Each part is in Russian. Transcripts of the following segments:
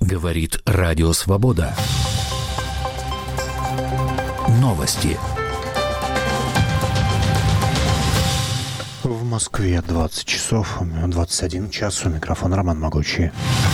Говорит Радио Свобода. Новости. В Москве 20 часов, 21 час. У микрофона Роман Могучий.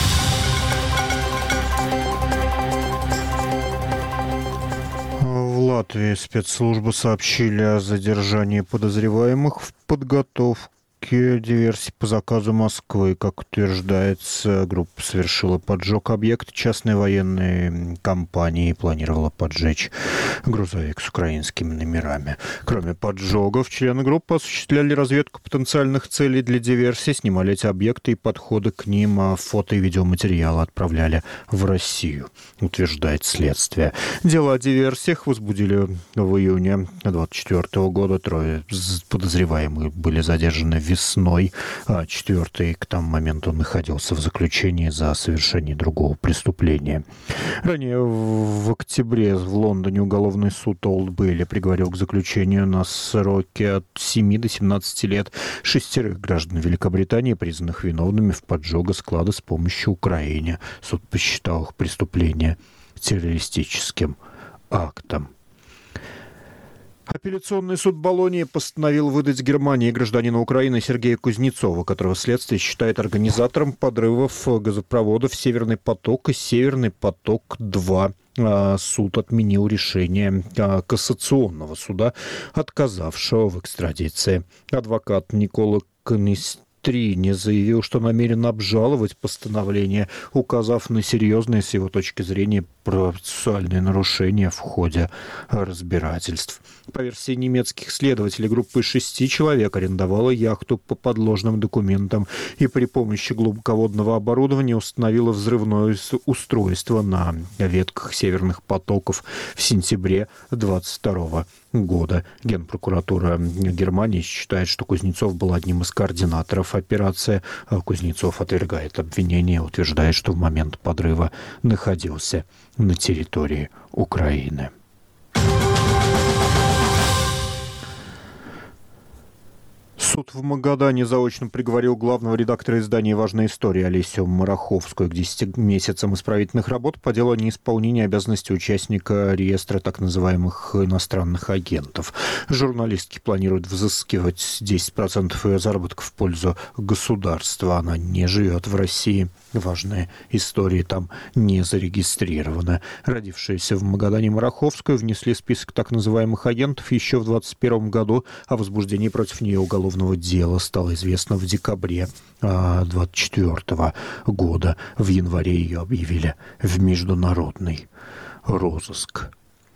В Латвии спецслужбы сообщили о задержании подозреваемых в подготовке диверсии по заказу Москвы. Как утверждается, группа совершила поджог объекта частной военной компании и планировала поджечь грузовик с украинскими номерами. Кроме поджогов, члены группы осуществляли разведку потенциальных целей для диверсии, снимали эти объекты и подходы к ним, а фото и видеоматериалы отправляли в Россию, утверждает следствие. Дело о диверсиях возбудили в июне 2024 года. 3 подозреваемых были задержаны весной, а 4-й к тому моменту находился в заключении за совершение другого преступления. Ранее в октябре в Лондоне уголовный суд Олд Бейли приговорил к заключению на сроки от 7 до 17 лет 6 граждан Великобритании, признанных виновными в поджоге склада с помощью Украине. Суд посчитал их преступление террористическим актом. Апелляционный суд Болонии постановил выдать Германии гражданина Украины Сергея Кузнецова, которого следствие считает организатором подрывов газопроводов «Северный поток» и «Северный поток-2». Суд отменил решение кассационного суда, отказавшего в экстрадиции. Адвокат Никола Канистрини заявил, что намерен обжаловать постановление, указав на серьезные, с его точки зрения, процессуальные нарушения в ходе разбирательств. По версии немецких следователей, группа из 6 человек арендовала яхту по подложным документам и при помощи глубоководного оборудования установила взрывное устройство на ветках северных потоков в сентябре 2022 года. Генпрокуратура Германии считает, что Кузнецов был одним из координаторов операции. Кузнецов отвергает обвинение, утверждает, что в момент подрыва находился на территории Украины. Суд в Магадане заочно приговорил главного редактора издания «Важная история» Олесю Мараховскую к 10 месяцам исправительных работ по делу о неисполнении обязанностей участника реестра так называемых иностранных агентов. Журналистки планируют взыскивать 10% ее заработка в пользу государства. Она не живет в России. Важные истории там не зарегистрированы. Родившиеся в Магадане Мараховскую внесли в список так называемых агентов еще в 2021 году. О возбуждении против нее уголовного дела стало известно в декабре 2024 года. В январе ее объявили в международный розыск.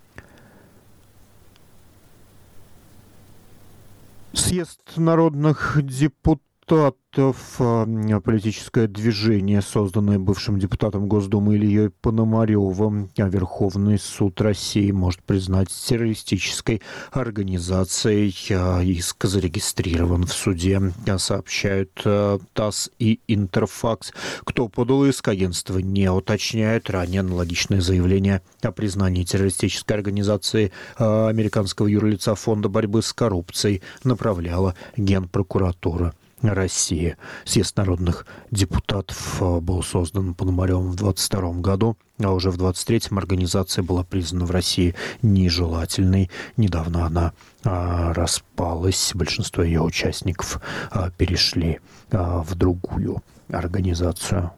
Съезд народных депутатов, политическое движение, созданное бывшим депутатом Госдумы Ильей Пономаревым, Верховный суд России может признать террористической организацией. Иск зарегистрирован в суде, сообщают ТАСС и Интерфакс. Кто подал иск, агентство не уточняет. Ранее аналогичное заявление о признании террористической организации американского юрлица Фонда борьбы с коррупцией направляла Генпрокуратура России. Съезд народных депутатов был создан Пономаревым в 2022 году, а уже в 2023 организация была признана в России нежелательной. Недавно она распалась, большинство ее участников перешли в другую организацию.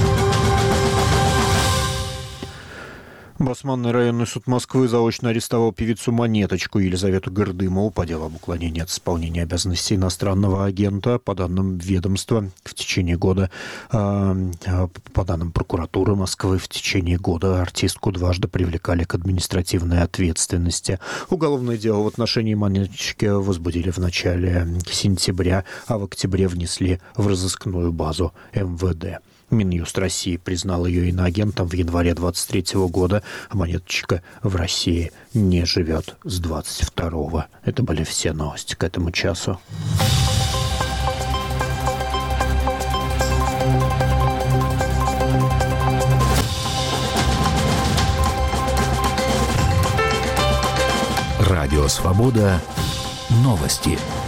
Басманный районный суд Москвы заочно арестовал певицу Монеточку Елизавету Гордымову по делу об уклонении от исполнения обязанностей иностранного агента. По данным ведомства, в течение года, по данным прокуратуры Москвы, в течение года артистку дважды привлекали к административной ответственности. Уголовное дело в отношении Монеточки возбудили в начале сентября, а в октябре внесли в разыскную базу МВД. Минюст России признал ее иноагентом в январе 2023 года, а Монеточка в России не живет с 22-го. Это были все новости к этому часу. Радио Свобода. Новости.